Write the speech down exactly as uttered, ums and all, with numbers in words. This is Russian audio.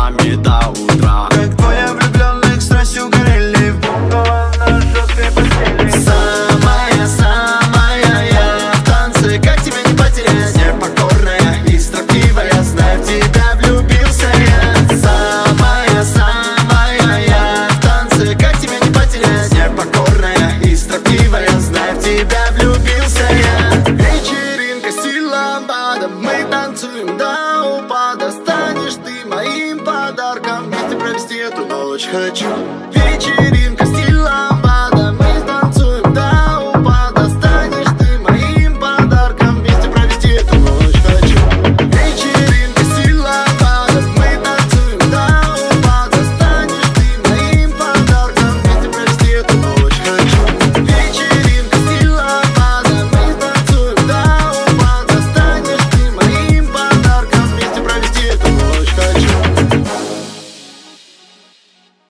нами до утра. Как двое влюбленных страстью горели в бунках на жесткой постели. Самая-самая я в танце, как тебя не потерять? Непокорная и строптивая, знаю, в тебя влюбился я. Самая-самая я в танце, как тебя не потерять? Непокорная и строптивая, знаю, в тебя влюбился я. Вечеринка сила бада, мы танцуем до упада. Станешь ты моим подарком, вместе провести эту ночь хочу. Вечеринка стиль